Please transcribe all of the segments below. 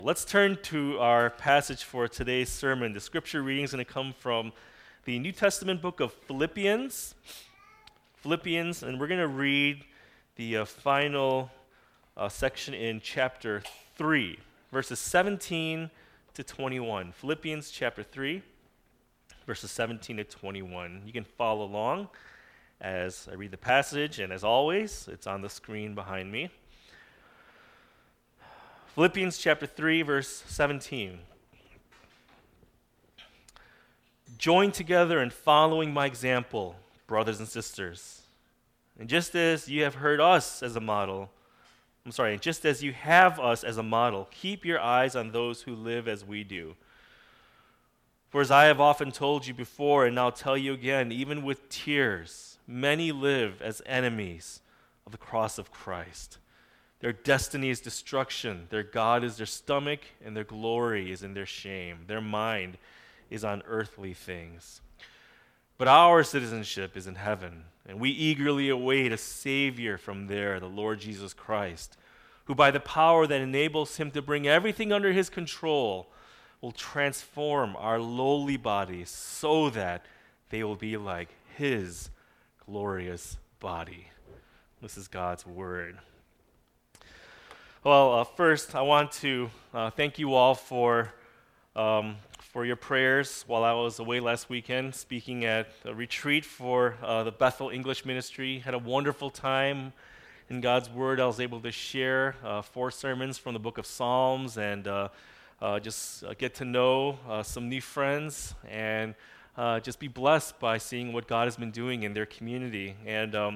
Let's turn to our passage for today's sermon. The scripture reading is going to come from the New Testament book of Philippians. And we're going to read the final section in chapter 3, verses 17 to 21. Philippians chapter 3, verses 17 to 21. You can follow along as I read the passage, and as always, it's on the screen behind me. Philippians chapter 3, verse 17. Join together in following my example, brothers and sisters. And just as you have us as a model, keep your eyes on those who live as we do. For as I have often told you before, and now tell you again, even with tears, many live as enemies of the cross of Christ. Their destiny is destruction. Their God is their stomach, and their glory is in their shame. Their mind is on earthly things. But our citizenship is in heaven, and we eagerly await a Savior from there, the Lord Jesus Christ, who by the power that enables him to bring everything under his control will transform our lowly bodies so that they will be like his glorious body. This is God's word. Well, first, I want to thank you all for your prayers while I was away last weekend, speaking at a retreat for the Bethel English Ministry. Had a wonderful time in God's Word. I was able to share 4 sermons from the book of Psalms and just get to know some new friends and just be blessed by seeing what God has been doing in their community. And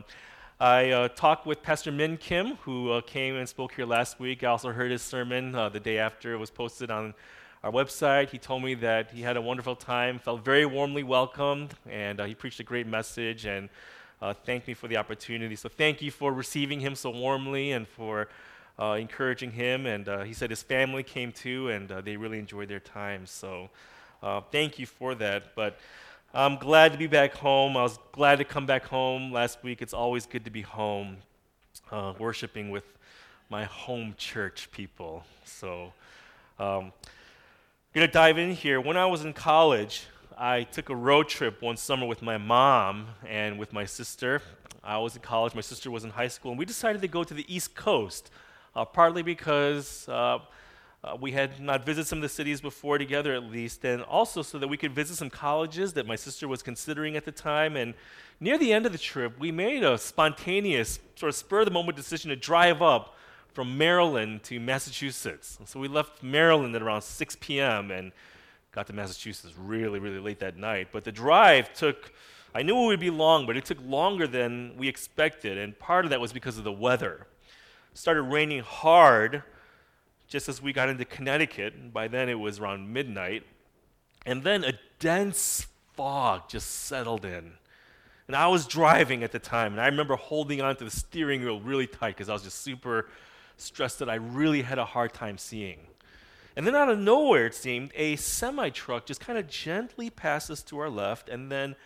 I talked with Pastor Min Kim, who came and spoke here last week. I also heard his sermon the day after it was posted on our website. He told me that he had a wonderful time, felt very warmly welcomed, and he preached a great message and thanked me for the opportunity. So thank you for receiving him so warmly and for encouraging him. And he said his family came too, and they really enjoyed their time. So thank you for that. But I'm glad to be back home. I was glad to come back home last week. It's always good to be home, worshiping with my home church people. So I'm going to dive in here. When I was in college, I took a road trip one summer with my mom and with my sister. I was in college. My sister was in high school. And we decided to go to the East Coast, partly because we had not visited some of the cities before together at least, and also so that we could visit some colleges that my sister was considering at the time. And near the end of the trip, we made a spontaneous, sort of spur-of-the-moment decision to drive up from Maryland to Massachusetts. And so we left Maryland at around 6 p.m. and got to Massachusetts really, really late that night. But the drive I knew it would be long, but it took longer than we expected, and part of that was because of the weather. It started raining hard just as we got into Connecticut, and by then it was around midnight, and then a dense fog just settled in. And I was driving at the time, and I remember holding on to the steering wheel really tight because I was just super stressed that I really had a hard time seeing. And then out of nowhere, it seemed, a semi-truck just kind of gently passed us to our left and then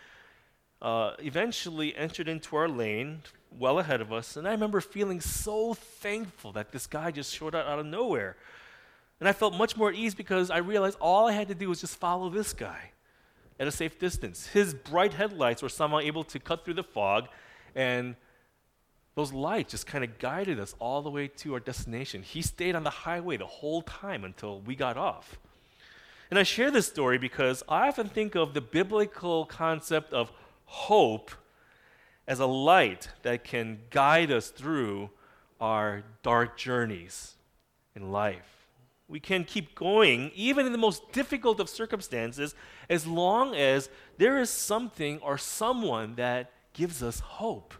eventually entered into our lane well ahead of us, and I remember feeling so thankful that this guy just showed up out of nowhere. And I felt much more at ease because I realized all I had to do was just follow this guy at a safe distance. His bright headlights were somehow able to cut through the fog, and those lights just kind of guided us all the way to our destination. He stayed on the highway the whole time until we got off. And I share this story because I often think of the biblical concept of hope as a light that can guide us through our dark journeys in life. We can keep going, even in the most difficult of circumstances, as long as there is something or someone that gives us hope.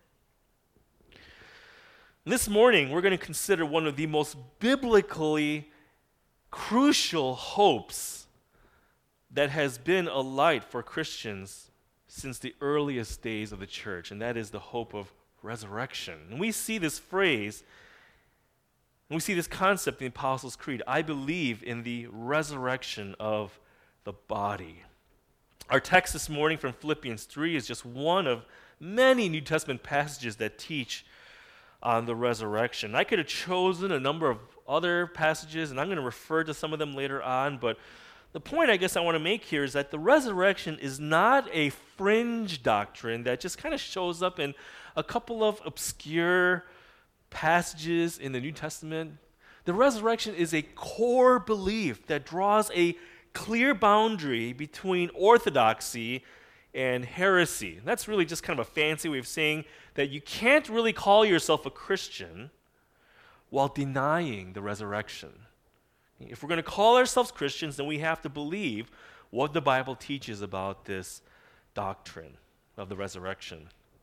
This morning, we're going to consider one of the most biblically crucial hopes that has been a light for Christians since the earliest days of the church, and that is the hope of resurrection. And we see this phrase, and we see this concept in the Apostles' Creed. I believe in the resurrection of the body. Our text this morning from Philippians 3 is just one of many New Testament passages that teach on the resurrection. I could have chosen a number of other passages, and I'm going to refer to some of them later on, but the point I guess I want to make here is that the resurrection is not a fringe doctrine that just kind of shows up in a couple of obscure passages in the New Testament. The resurrection is a core belief that draws a clear boundary between orthodoxy and heresy. That's really just kind of a fancy way of saying that you can't really call yourself a Christian while denying the resurrection. If we're going to call ourselves Christians, then we have to believe what the Bible teaches about this doctrine of the resurrection.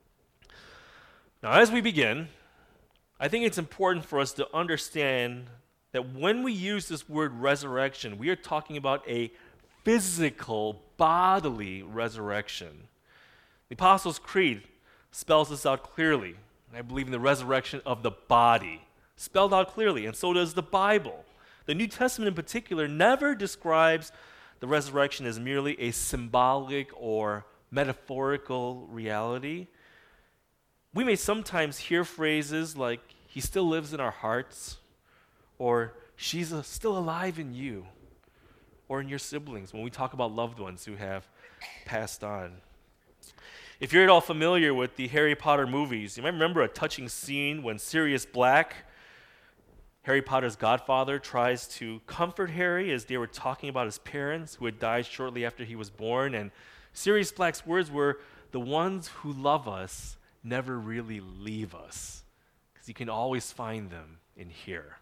Now, as we begin, I think it's important for us to understand that when we use this word resurrection, we are talking about a physical, bodily resurrection. The Apostles' Creed spells this out clearly. I believe in the resurrection of the body, spelled out clearly, and so does the Bible. The New Testament in particular never describes the resurrection as merely a symbolic or metaphorical reality. We may sometimes hear phrases like, "He still lives in our hearts," or "She's still alive in you," or in your siblings when we talk about loved ones who have passed on. If you're at all familiar with the Harry Potter movies, you might remember a touching scene when Sirius Black, Harry Potter's godfather, tries to comfort Harry as they were talking about his parents who had died shortly after he was born. And Sirius Black's words were, "The ones who love us never really leave us, because you can always find them in here."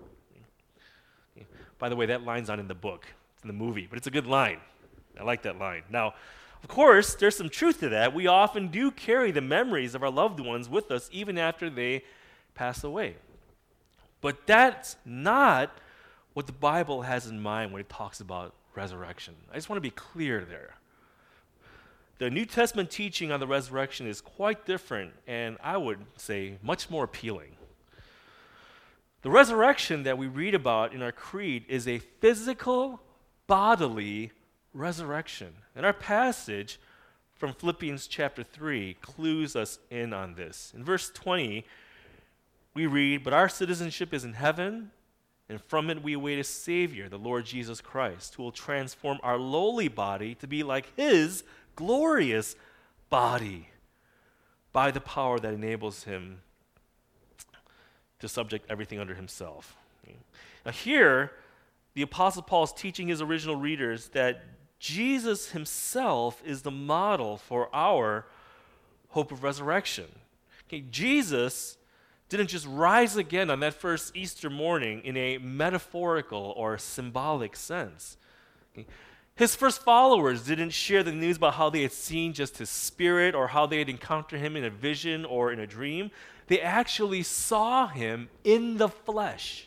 By the way, that line's not in the book. It's in the movie, but it's a good line. I like that line. Now, of course, there's some truth to that. We often do carry the memories of our loved ones with us even after they pass away. But that's not what the Bible has in mind when it talks about resurrection. I just want to be clear there. The New Testament teaching on the resurrection is quite different, and I would say much more appealing. The resurrection that we read about in our creed is a physical, bodily resurrection. And our passage from Philippians chapter 3 clues us in on this. In verse 20, we read, "But our citizenship is in heaven, and from it we await a Savior, the Lord Jesus Christ, who will transform our lowly body to be like His glorious body by the power that enables Him to subject everything under Himself." Now here, the Apostle Paul is teaching his original readers that Jesus Himself is the model for our hope of resurrection. Jesus didn't just rise again on that first Easter morning in a metaphorical or symbolic sense. His first followers didn't share the news about how they had seen just His Spirit or how they had encountered Him in a vision or in a dream. They actually saw Him in the flesh.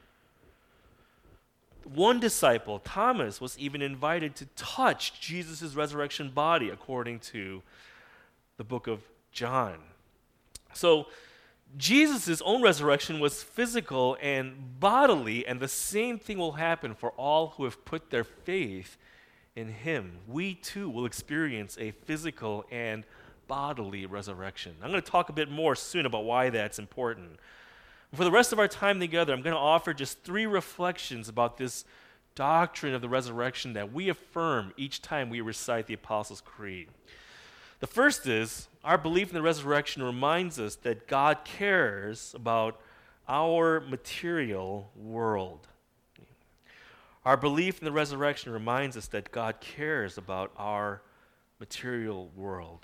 One disciple, Thomas, was even invited to touch Jesus' resurrection body, according to the book of John. So, Jesus' own resurrection was physical and bodily, and the same thing will happen for all who have put their faith in Him. We too will experience a physical and bodily resurrection. I'm going to talk a bit more soon about why that's important. For the rest of our time together, I'm going to offer just 3 reflections about this doctrine of the resurrection that we affirm each time we recite the Apostles' Creed. The first is, our belief in the resurrection reminds us that God cares about our material world. Our belief in the resurrection reminds us that God cares about our material world.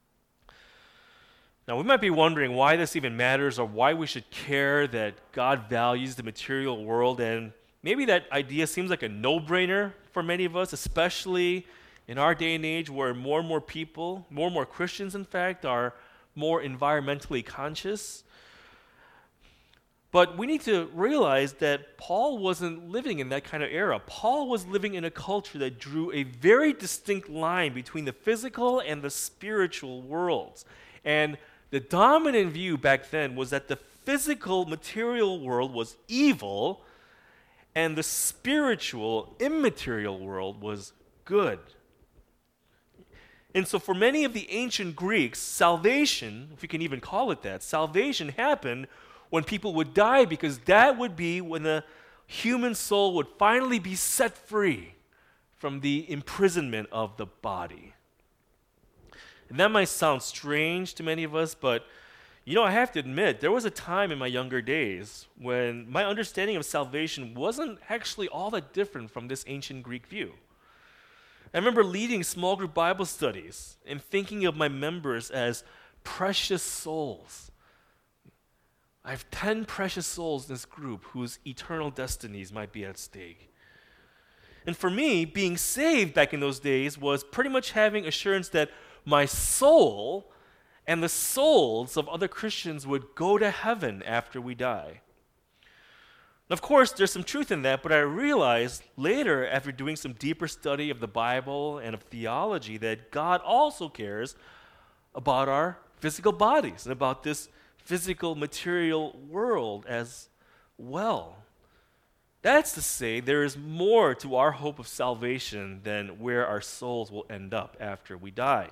Now, we might be wondering why this even matters or why we should care that God values the material world, and maybe that idea seems like a no-brainer for many of us, especially in our day and age where more and more people, more and more Christians in fact, are more environmentally conscious. But we need to realize that Paul wasn't living in that kind of era. Paul was living in a culture that drew a very distinct line between the physical and the spiritual worlds. And the dominant view back then was that the physical, material world was evil, and the spiritual, immaterial world was good. And so for many of the ancient Greeks, salvation, if we can even call it that, salvation happened when people would die, because that would be when the human soul would finally be set free from the imprisonment of the body. And that might sound strange to many of us, but I have to admit, there was a time in my younger days when my understanding of salvation wasn't actually all that different from this ancient Greek view. I remember leading small group Bible studies and thinking of my members as precious souls. I have 10 precious souls in this group whose eternal destinies might be at stake. And for me, being saved back in those days was pretty much having assurance that my soul and the souls of other Christians would go to heaven after we die. Of course, there's some truth in that, but I realized later, after doing some deeper study of the Bible and of theology, that God also cares about our physical bodies and about this physical, material world as well. That's to say, there is more to our hope of salvation than where our souls will end up after we die.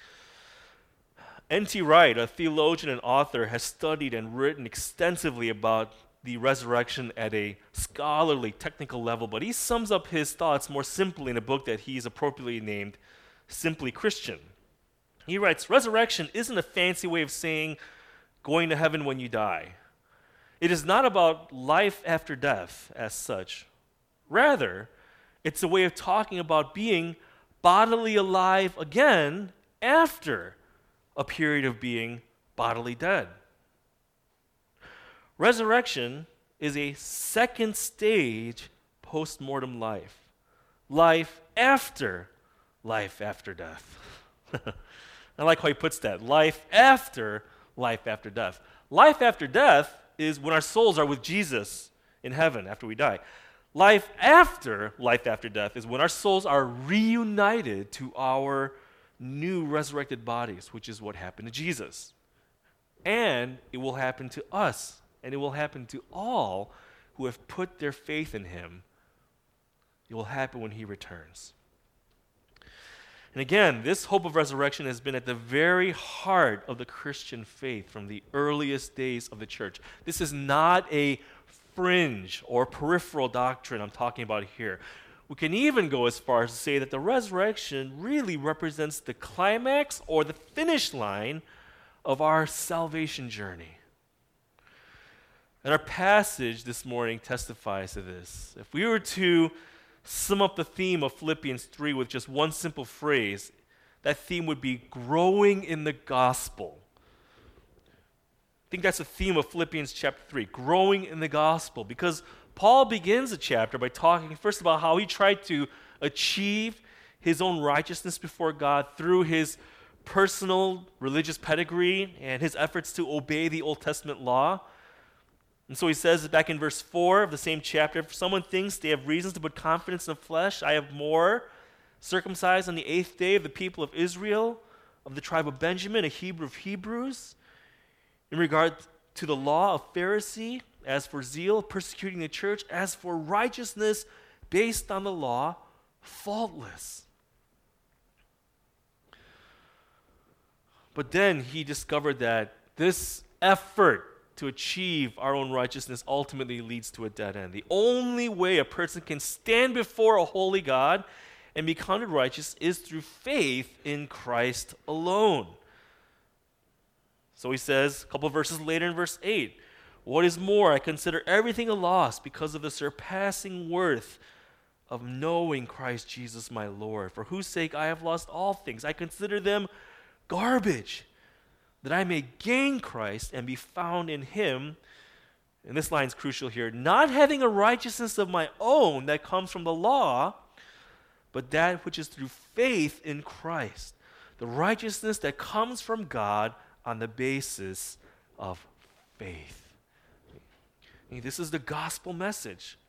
N.T. Wright, a theologian and author, has studied and written extensively about the resurrection at a scholarly, technical level, but he sums up his thoughts more simply in a book that he's appropriately named Simply Christian. He writes, "Resurrection isn't a fancy way of saying going to heaven when you die. It is not about life after death as such. Rather, it's a way of talking about being bodily alive again after a period of being bodily dead. Resurrection is a second stage post-mortem life. Life after death." I like how he puts that. Life after death. Life after death is when our souls are with Jesus in heaven after we die. Life after death is when our souls are reunited to our new resurrected bodies, which is what happened to Jesus. And it will happen to us, and it will happen to all who have put their faith in him. It will happen when he returns. And again, this hope of resurrection has been at the very heart of the Christian faith from the earliest days of the church. This is not a fringe or peripheral doctrine I'm talking about here. We can even go as far as to say that the resurrection really represents the climax or the finish line of our salvation journey. And our passage this morning testifies to this. If we were to sum up the theme of Philippians 3 with just one simple phrase, that theme would be growing in the gospel. I think that's the theme of Philippians chapter 3, growing in the gospel, because Paul begins the chapter by talking first about how he tried to achieve his own righteousness before God through his personal religious pedigree and his efforts to obey the Old Testament law. And so he says back in verse 4 of the same chapter, "If someone thinks they have reasons to put confidence in the flesh, I have more. Circumcised on the 8th day of the people of Israel, of the tribe of Benjamin, a Hebrew of Hebrews. In regard to the law, of Pharisee. As for zeal, persecuting the church. As for righteousness based on the law, faultless." But then he discovered that this effort to achieve our own righteousness ultimately leads to a dead end. The only way a person can stand before a holy God and be counted righteous is through faith in Christ alone. So he says, a couple of verses later in verse 8, "What is more, I consider everything a loss because of the surpassing worth of knowing Christ Jesus my Lord, for whose sake I have lost all things. I consider them garbage, that I may gain Christ and be found in him." And this line is crucial here. "Not having a righteousness of my own that comes from the law, but that which is through faith in Christ, the righteousness that comes from God on the basis of faith." This is the gospel message.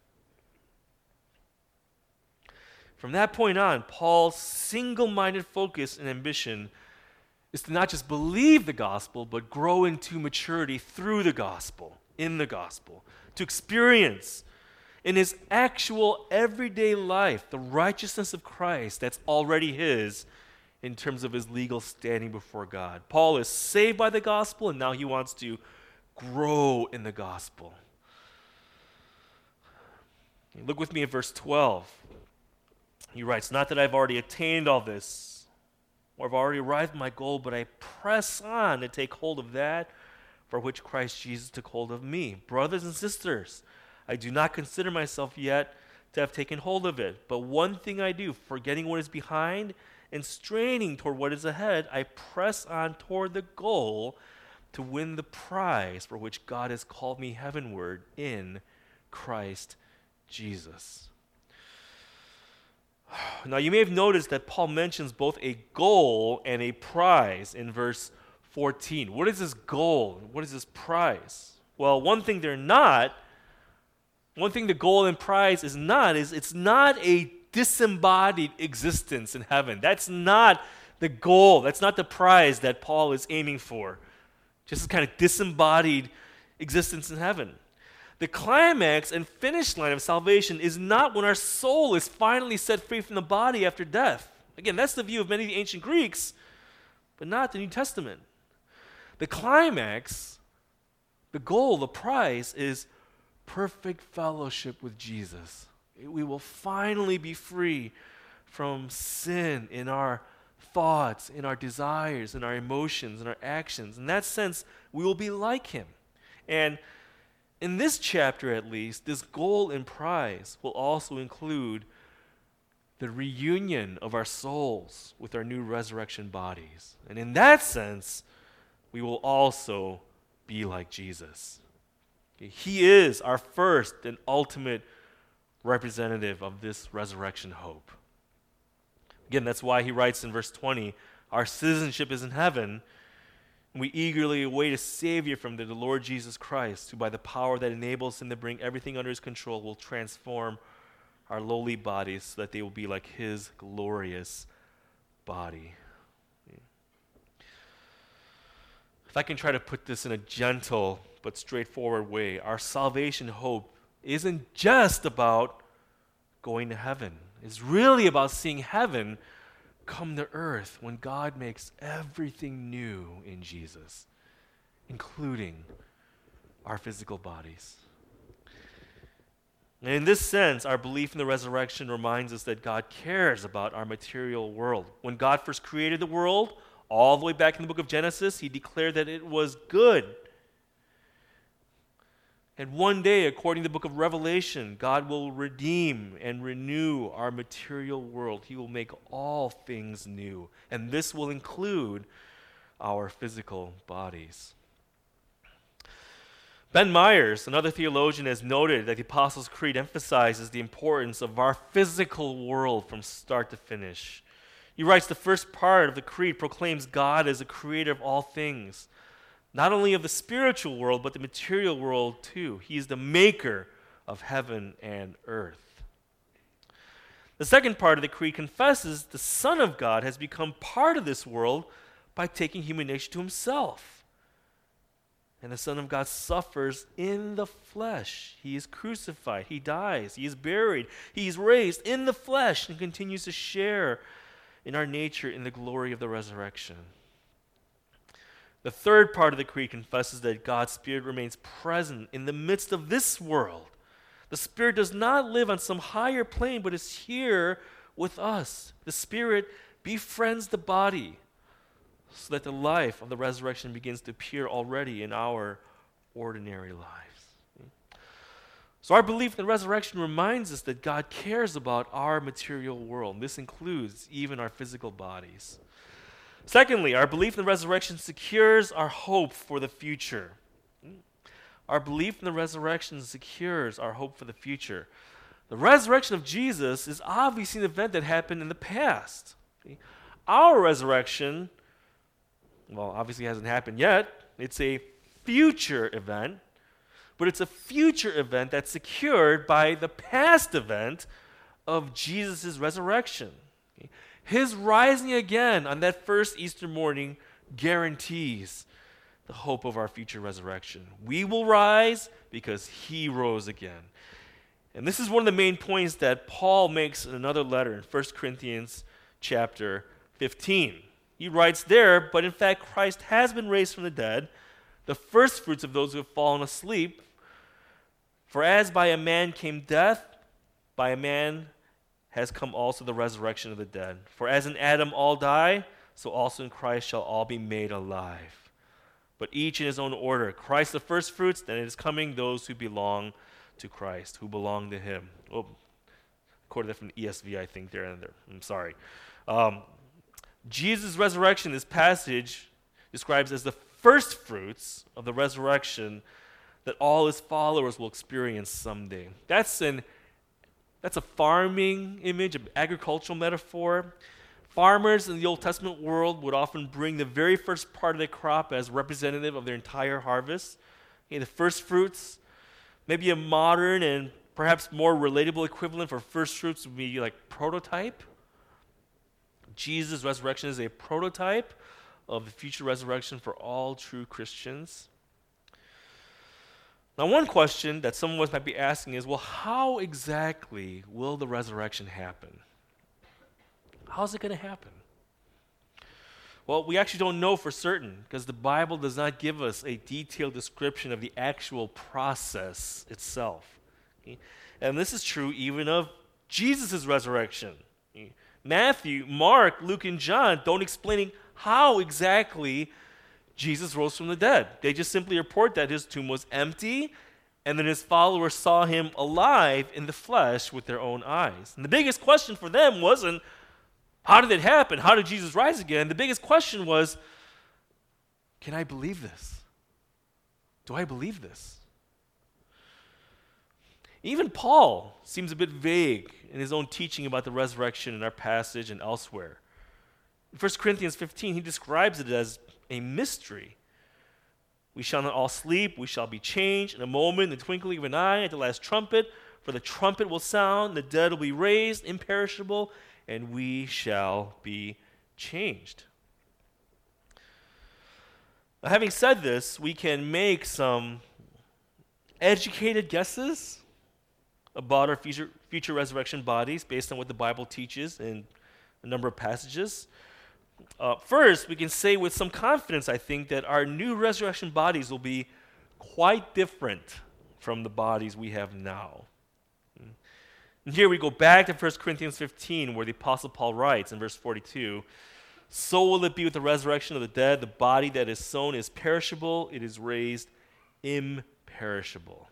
From that point on, Paul's single-minded focus and ambition is to not just believe the gospel, but grow into maturity through the gospel, in the gospel, to experience in his actual everyday life the righteousness of Christ that's already his in terms of his legal standing before God. Paul is saved by the gospel, and now he wants to grow in the gospel. Look with me at verse 12. He writes, "Not that I've already attained all this, or I've already arrived at my goal, but I press on to take hold of that for which Christ Jesus took hold of me. Brothers and sisters, I do not consider myself yet to have taken hold of it. But one thing I do, forgetting what is behind and straining toward what is ahead, I press on toward the goal to win the prize for which God has called me heavenward in Christ Jesus." Now, you may have noticed that Paul mentions both a goal and a prize in verse 14. What is this goal? What is this prize? Well, one thing the goal and prize is it's not a disembodied existence in heaven. That's not the goal. That's not the prize that Paul is aiming for. Just a kind of disembodied existence in heaven. The climax and finish line of salvation is not when our soul is finally set free from the body after death. Again, that's the view of many of the ancient Greeks, but not the New Testament. The climax, the goal, the prize is perfect fellowship with Jesus. We will finally be free from sin in our thoughts, in our desires, in our emotions, in our actions. In that sense, we will be like him. And in this chapter, at least, this goal and prize will also include the reunion of our souls with our new resurrection bodies. And in that sense, we will also be like Jesus. He is our first and ultimate representative of this resurrection hope. Again, that's why he writes in verse 20, "Our citizenship is in heaven, and we eagerly await a Savior from the Lord Jesus Christ, who by the power that enables him to bring everything under his control will transform our lowly bodies so that they will be like his glorious body." If I can try to put this in a gentle but straightforward way, our salvation hope isn't just about going to heaven. It's really about seeing heaven come to earth when God makes everything new in Jesus, including our physical bodies. And in this sense, our belief in the resurrection reminds us that God cares about our material world. When God first created the world, all the way back in the book of Genesis, he declared that it was good. And one day, according to the book of Revelation, God will redeem and renew our material world. He will make all things new. And this will include our physical bodies. Ben Myers, another theologian, has noted that the Apostles' Creed emphasizes the importance of our physical world from start to finish. He writes, "The first part of the Creed proclaims God as the creator of all things, not only of the spiritual world, but the material world too. He is the maker of heaven and earth." The second part of the Creed confesses the Son of God has become part of this world by taking human nature to himself. And the Son of God suffers in the flesh. He is crucified. He dies. He is buried. He is raised in the flesh and continues to share in our nature in the glory of the resurrection. The third part of the Creed confesses that God's Spirit remains present in the midst of this world. The Spirit does not live on some higher plane, but is here with us. The Spirit befriends the body so that the life of the resurrection begins to appear already in our ordinary lives. So our belief in the resurrection reminds us that God cares about our material world. This includes even our physical bodies. Secondly, our belief in the resurrection secures our hope for the future. Our belief in the resurrection secures our hope for the future. The resurrection of Jesus is obviously an event that happened in the past. Our resurrection, well, obviously hasn't happened yet. It's a future event, but it's a future event that's secured by the past event of Jesus' resurrection. His rising again on that first Easter morning guarantees the hope of our future resurrection. We will rise because he rose again. And this is one of the main points that Paul makes in another letter in 1 Corinthians chapter 15. He writes there, "But in fact Christ has been raised from the dead, the first fruits of those who have fallen asleep. For as by a man came death, by a man has come also the resurrection of the dead. For as in Adam all die, so also in Christ shall all be made alive. But each in his own order. Christ the first fruits, then it is coming those who belong to Christ, who belong to him. Oh, quoted that from the ESV, I think, there and there. I'm sorry. Jesus' resurrection, this passage describes as the first fruits of the resurrection that all his followers will experience someday. That's a farming image, an agricultural metaphor. Farmers in the Old Testament world would often bring the very first part of their crop as representative of their entire harvest. The first fruits, maybe a modern and perhaps more relatable equivalent for first fruits would be like prototype. Jesus' resurrection is a prototype of the future resurrection for all true Christians. Now, one question that some of us might be asking is, well, how exactly will the resurrection happen? How's it going to happen? Well, we actually don't know for certain because the Bible does not give us a detailed description of the actual process itself. Okay? And this is true even of Jesus' resurrection. Okay? Matthew, Mark, Luke, and John don't explain how exactly Jesus rose from the dead. They just simply report that his tomb was empty and then his followers saw him alive in the flesh with their own eyes. And the biggest question for them wasn't, how did it happen? How did Jesus rise again? The biggest question was, can I believe this? Do I believe this? Even Paul seems a bit vague in his own teaching about the resurrection in our passage and elsewhere. In 1 Corinthians 15, he describes it as a mystery. We shall not all sleep, we shall be changed in a moment, in the twinkling of an eye, at the last trumpet, for the trumpet will sound, the dead will be raised, imperishable, and we shall be changed. Now, having said this, we can make some educated guesses about our future resurrection bodies based on what the Bible teaches in a number of passages. First, we can say with some confidence, I think, that our new resurrection bodies will be quite different from the bodies we have now. And here we go back to 1 Corinthians 15, where the Apostle Paul writes in verse 42, "So will it be with the resurrection of the dead. The body that is sown is perishable, it is raised imperishable."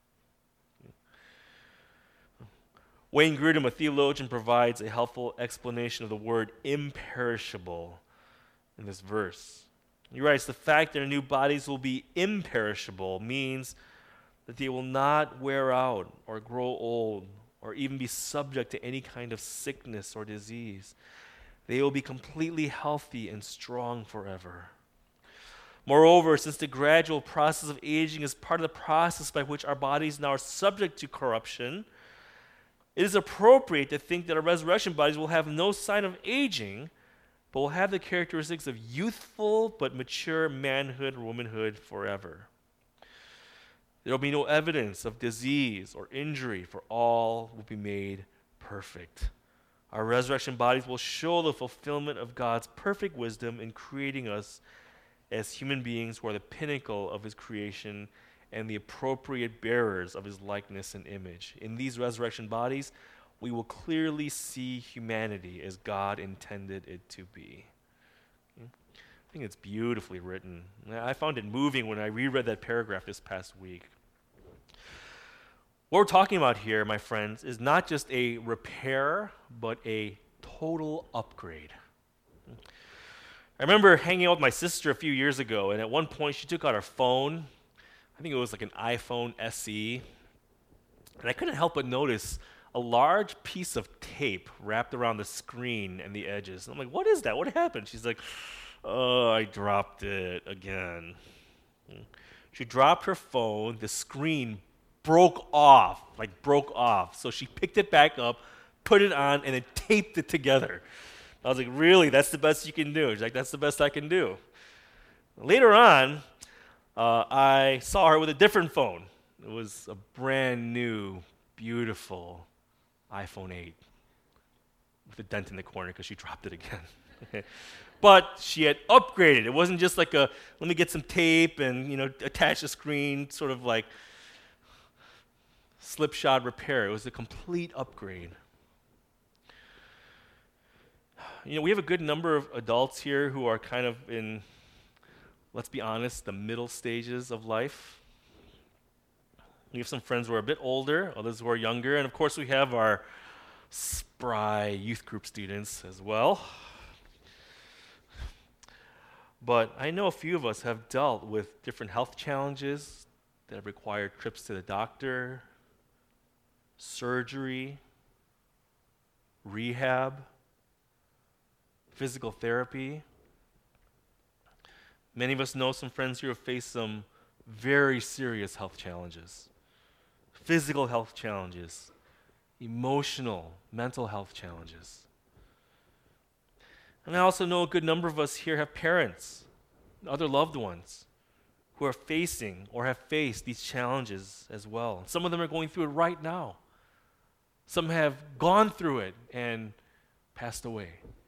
Wayne Grudem, a theologian, provides a helpful explanation of the word imperishable in this verse. He writes, the fact that our new bodies will be imperishable means that they will not wear out or grow old or even be subject to any kind of sickness or disease. They will be completely healthy and strong forever. Moreover, since the gradual process of aging is part of the process by which our bodies now are subject to corruption, it is appropriate to think that our resurrection bodies will have no sign of aging, but will have the characteristics of youthful but mature manhood or womanhood forever. There will be no evidence of disease or injury, for all will be made perfect. Our resurrection bodies will show the fulfillment of God's perfect wisdom in creating us as human beings who are the pinnacle of his creation and the appropriate bearers of his likeness and image. In these resurrection bodies, we will clearly see humanity as God intended it to be. I think it's beautifully written. I found it moving when I reread that paragraph this past week. What we're talking about here, my friends, is not just a repair, but a total upgrade. I remember hanging out with my sister a few years ago, and at one point she took out her phone. I think it was like an iPhone SE. And I couldn't help but notice a large piece of tape wrapped around the screen and the edges. And I'm like, what is that? What happened? She's like, oh, I dropped it again. She dropped her phone. The screen broke off. So she picked it back up, put it on, and then taped it together. I was like, really? That's the best you can do? She's like, that's the best I can do. Later on, I saw her with a different phone. It was a brand new, beautiful iPhone 8. with a dent in the corner because she dropped it again. Okay. But she had upgraded. It wasn't just like a, let me get some tape and, attach the screen, sort of like slipshod repair. It was a complete upgrade. We have a good number of adults here who are kind of in, let's be honest, the middle stages of life. We have some friends who are a bit older, others who are younger, and of course we have our spry youth group students as well. But I know a few of us have dealt with different health challenges that have required trips to the doctor, surgery, rehab, physical therapy. Many of us know some friends who have faced some very serious health challenges, physical health challenges, emotional, mental health challenges. And I also know a good number of us here have parents, other loved ones, who are facing or have faced these challenges as well. Some of them are going through it right now. Some have gone through it and passed away.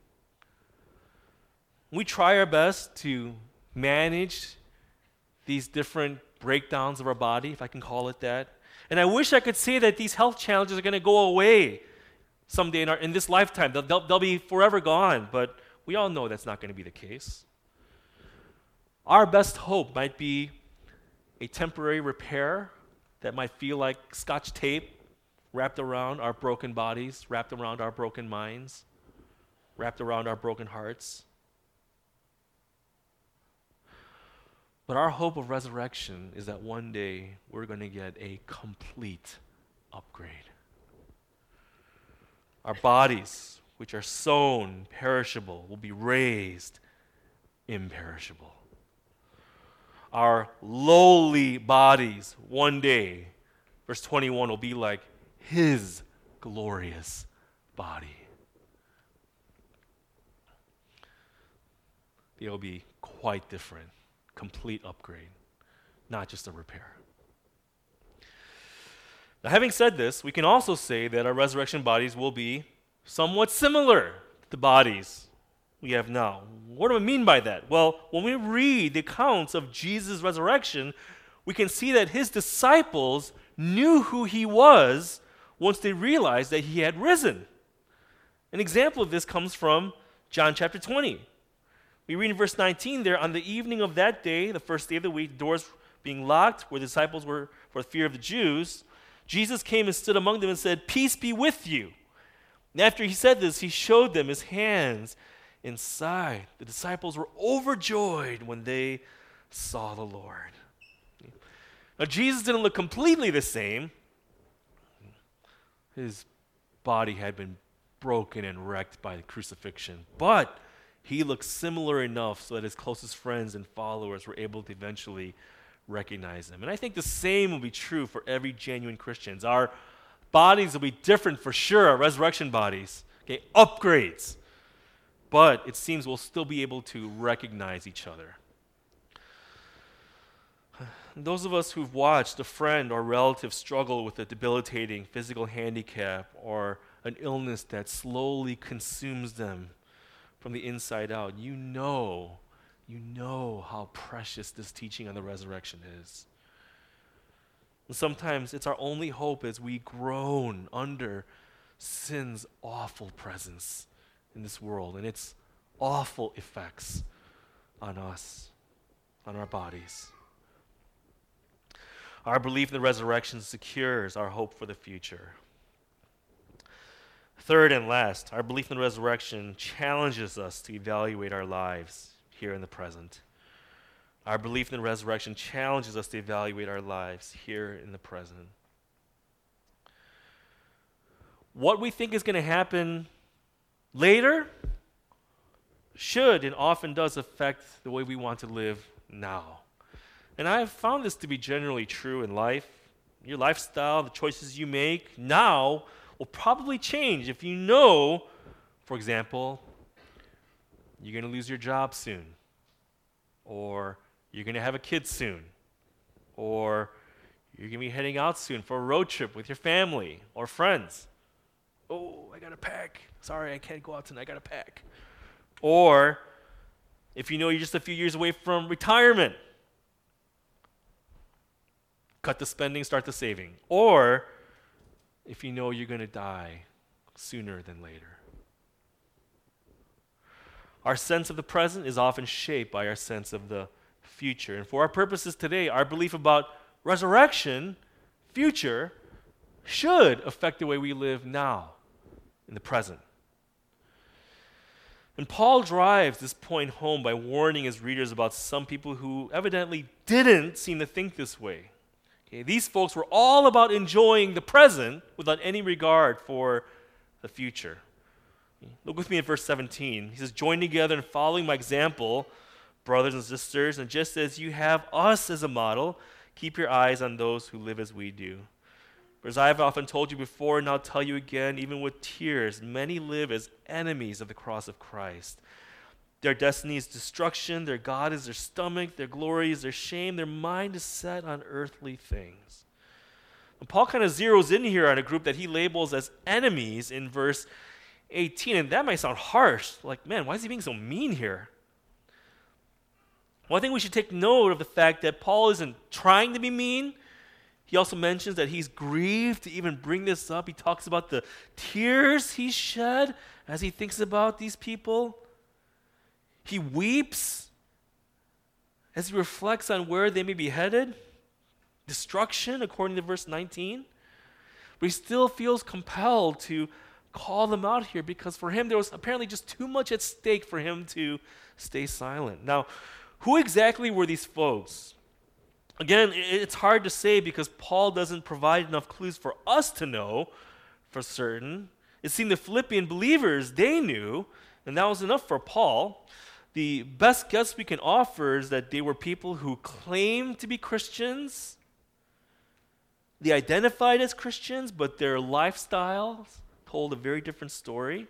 We try our best to manage these different breakdowns of our body, if I can call it that. And I wish I could say that these health challenges are going to go away someday in this lifetime. They'll be forever gone, but we all know that's not going to be the case. Our best hope might be a temporary repair that might feel like Scotch tape wrapped around our broken bodies, wrapped around our broken minds, wrapped around our broken hearts. But our hope of resurrection is that one day we're going to get a complete upgrade. Our bodies, which are sown perishable, will be raised imperishable. Our lowly bodies, one day, verse 21, will be like His glorious body. They'll be quite different. Complete upgrade, not just a repair. Now, having said this, we can also say that our resurrection bodies will be somewhat similar to the bodies we have now. What do I mean by that? Well, when we read the accounts of Jesus' resurrection, we can see that His disciples knew who He was once they realized that He had risen. An example of this comes from John chapter 20. We read in verse 19 there, on the evening of that day, the first day of the week, doors being locked where the disciples were for fear of the Jews, Jesus came and stood among them and said, "Peace be with you." And after He said this, He showed them His hands and side. The disciples were overjoyed when they saw the Lord. Now, Jesus didn't look completely the same. His body had been broken and wrecked by the crucifixion, but He looked similar enough so that His closest friends and followers were able to eventually recognize Him. And I think the same will be true for every genuine Christian. Our bodies will be different for sure, our resurrection bodies, okay, upgrades. But it seems we'll still be able to recognize each other. Those of us who've watched a friend or relative struggle with a debilitating physical handicap or an illness that slowly consumes them from the inside out, you know how precious this teaching on the resurrection is. And sometimes it's our only hope as we groan under sin's awful presence in this world and its awful effects on us, on our bodies. Our belief in the resurrection secures our hope for the future. Third and last, our belief in the resurrection challenges us to evaluate our lives here in the present. Our belief in the resurrection challenges us to evaluate our lives here in the present. What we think is going to happen later should and often does affect the way we want to live now. And I have found this to be generally true in life. Your lifestyle, the choices you make now will probably change if you know, for example, you're going to lose your job soon, or you're going to have a kid soon, or you're going to be heading out soon for a road trip with your family or friends. Oh, I got to pack. Sorry, I can't go out tonight. I got to pack. Or if you know you're just a few years away from retirement, cut the spending, start the saving. Or if you know you're going to die sooner than later. Our sense of the present is often shaped by our sense of the future. And for our purposes today, our belief about resurrection, future, should affect the way we live now, in the present. And Paul drives this point home by warning his readers about some people who evidently didn't seem to think this way. Okay, these folks were all about enjoying the present without any regard for the future. Look with me at verse 17. He says, "Join together and following my example, brothers and sisters, and just as you have us as a model, keep your eyes on those who live as we do. For as I have often told you before, and I'll tell you again, even with tears, many live as enemies of the cross of Christ. Their destiny is destruction, their God is their stomach, their glory is their shame, their mind is set on earthly things." And Paul kind of zeroes in here on a group that he labels as enemies in verse 18, and that might sound harsh. Like, man, why is he being so mean here? Well, I think we should take note of the fact that Paul isn't trying to be mean. He also mentions that he's grieved to even bring this up. He talks about the tears he shed as he thinks about these people. He weeps as he reflects on where they may be headed. Destruction, according to verse 19. But he still feels compelled to call them out here because for him there was apparently just too much at stake for him to stay silent. Now, who exactly were these folks? Again, it's hard to say because Paul doesn't provide enough clues for us to know for certain. It seemed the Philippian believers, they knew, and that was enough for Paul. The best guess we can offer is that they were people who claimed to be Christians. They identified as Christians, but their lifestyles told a very different story.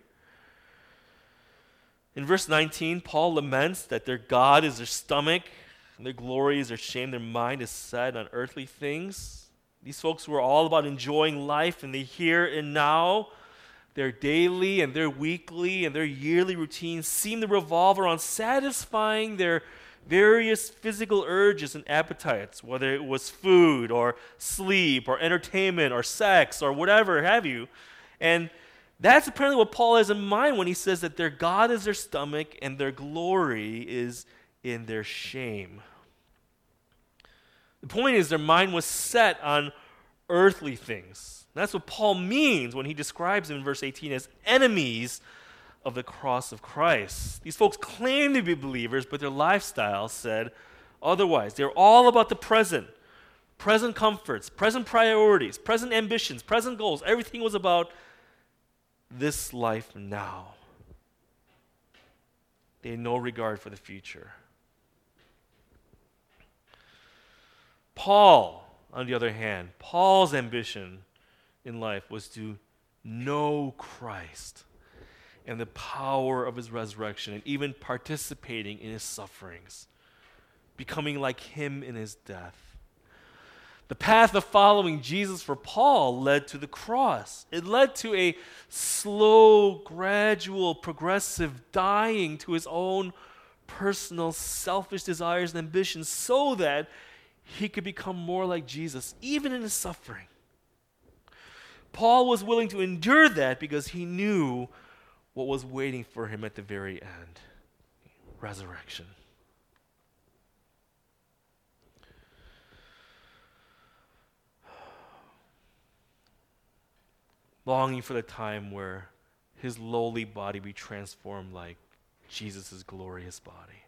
In verse 19, Paul laments that their God is their stomach, and their glory is their shame, their mind is set on earthly things. These folks were all about enjoying life in the here and now. Their daily and their weekly and their yearly routines seem to revolve around satisfying their various physical urges and appetites, whether it was food or sleep or entertainment or sex or whatever have you. And that's apparently what Paul has in mind when he says that their God is their stomach and their glory is in their shame. The point is their mind was set on earthly things. That's what Paul means when he describes them in verse 18 as enemies of the cross of Christ. These folks claimed to be believers, but their lifestyle said otherwise. They're all about the present comforts, present priorities, present ambitions, present goals. Everything was about this life now. They had no regard for the future. Paul, on the other hand, Paul's ambition in life was to know Christ and the power of his resurrection and even participating in his sufferings, becoming like him in his death. The path of following Jesus for Paul led to the cross. It led to a slow, gradual, progressive dying to his own personal, selfish desires and ambitions so that he could become more like Jesus, even in his suffering. Paul was willing to endure that because he knew what was waiting for him at the very end: resurrection. Longing for the time where his lowly body be transformed like Jesus' glorious body.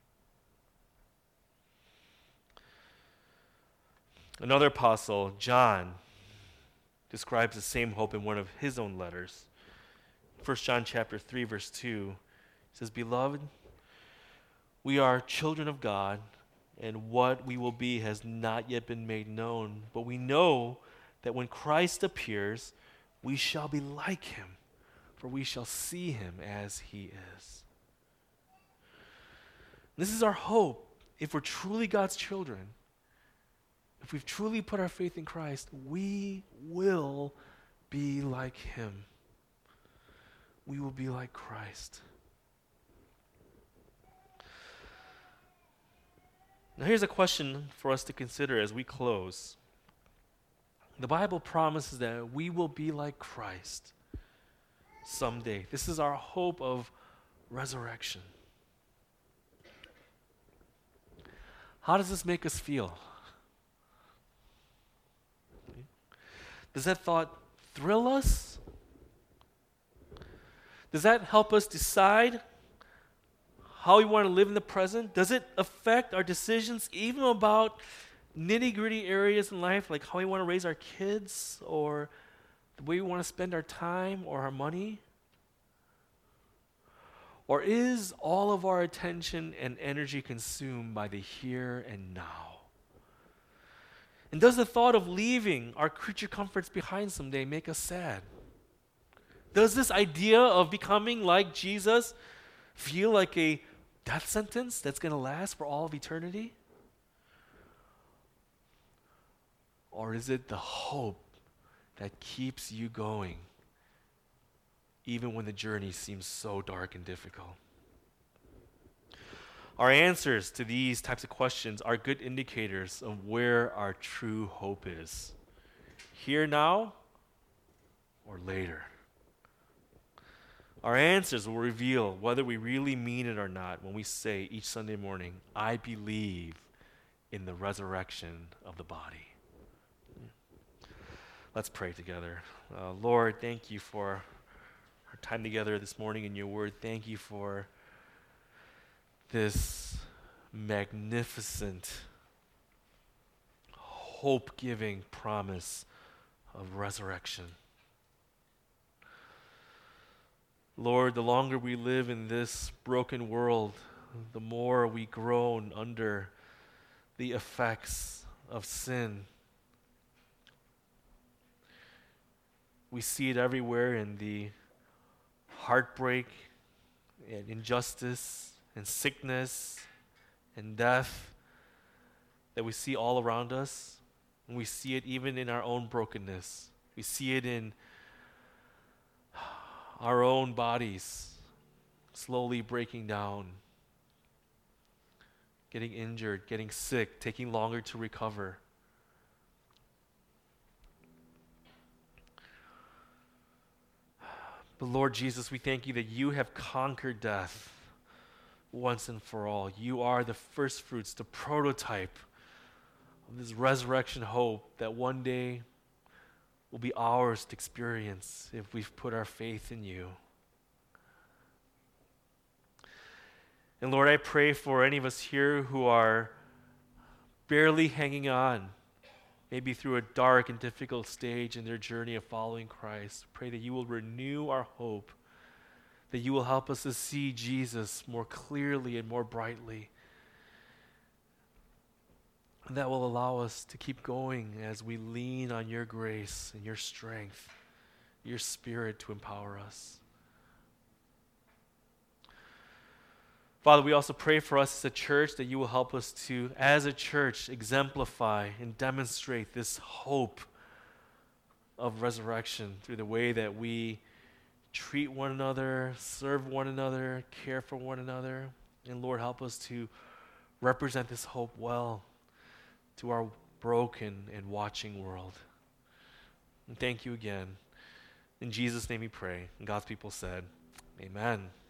Another apostle, John, describes the same hope in one of his own letters. 1 John chapter 3, verse 2, he says, "Beloved, we are children of God, and what we will be has not yet been made known. But we know that when Christ appears, we shall be like him, for we shall see him as he is." This is our hope. If we're truly God's children, if we've truly put our faith in Christ, we will be like him. we will be like Christ. Now here's a question for us to consider as we close. The Bible promises that we will be like Christ someday. This is our hope of resurrection. How does this make us feel? Does that thought thrill us? Does that help us decide how we want to live in the present? Does it affect our decisions even about nitty-gritty areas in life, like how we want to raise our kids or the way we want to spend our time or our money? Or is all of our attention and energy consumed by the here and now? And does the thought of leaving our creature comforts behind someday make us sad? Does this idea of becoming like Jesus feel like a death sentence that's going to last for all of eternity? Or is it the hope that keeps you going even when the journey seems so dark and difficult? Our answers to these types of questions are good indicators of where our true hope is. Here now or later. Our answers will reveal whether we really mean it or not when we say each Sunday morning, I believe in the resurrection of the body. Let's pray together. Lord, thank you for our time together this morning in your word. Thank you for this magnificent, hope-giving promise of resurrection. Lord, the longer we live in this broken world, the more we groan under the effects of sin. We see it everywhere in the heartbreak and injustice and sickness and death that we see all around us. And we see it even in our own brokenness. We see it in our own bodies slowly breaking down, getting injured, getting sick, taking longer to recover. But Lord Jesus, we thank you that you have conquered death once and for all. You are the first fruits, the prototype of this resurrection hope that one day will be ours to experience if we've put our faith in you. And Lord, I pray for any of us here who are barely hanging on, maybe through a dark and difficult stage in their journey of following Christ. Pray that you will renew our hope, that you will help us to see Jesus more clearly and more brightly. And that will allow us to keep going as we lean on your grace and your strength, your Spirit to empower us. Father, we also pray for us as a church that you will help us to, as a church, exemplify and demonstrate this hope of resurrection through the way that we treat one another, serve one another, care for one another. And Lord, help us to represent this hope well to our broken and watching world. And thank you again. In Jesus' name we pray. And God's people said, amen.